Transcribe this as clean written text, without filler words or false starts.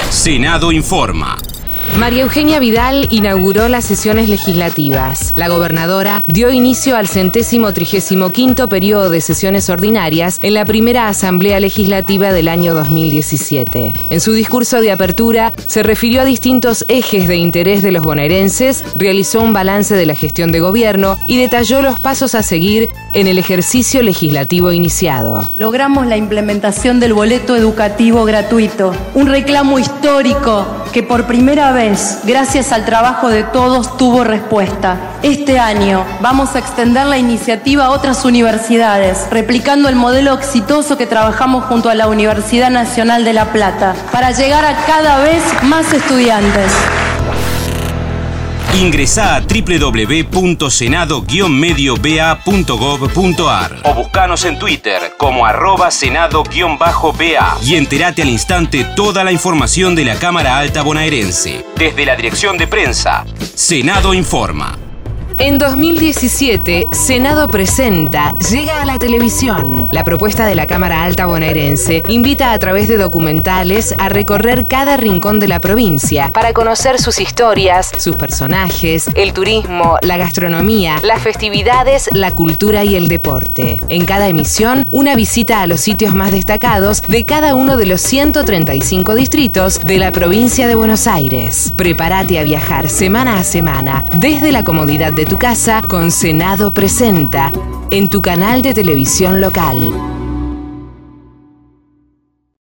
Senado informa. María Eugenia Vidal inauguró las sesiones legislativas. La gobernadora dio inicio al 135º periodo de sesiones ordinarias en la primera Asamblea Legislativa del año 2017. En su discurso de apertura, se refirió a distintos ejes de interés de los bonaerenses, realizó un balance de la gestión de gobierno y detalló los pasos a seguir en el ejercicio legislativo iniciado. Logramos la implementación del boleto educativo gratuito, un reclamo histórico que por primera vez, gracias al trabajo de todos, tuvo respuesta. Este año vamos a extender la iniciativa a otras universidades, replicando el modelo exitoso que trabajamos junto a la Universidad Nacional de La Plata, para llegar a cada vez más estudiantes. Ingresá a www.senado-medioba.gov.ar o buscanos en Twitter como @senado-ba y entérate al instante toda la información de la Cámara Alta Bonaerense. Desde la Dirección de Prensa, Senado informa. En 2017, Senado Presenta llega a la televisión. La propuesta de la Cámara Alta Bonaerense invita a través de documentales a recorrer cada rincón de la provincia para conocer sus historias, sus personajes, el turismo, la gastronomía, las festividades, la cultura y el deporte. En cada emisión, una visita a los sitios más destacados de cada uno de los 135 distritos de la provincia de Buenos Aires. Prepárate a viajar semana a semana desde la comodidad de tu casa con Senado Presenta en tu canal de televisión local.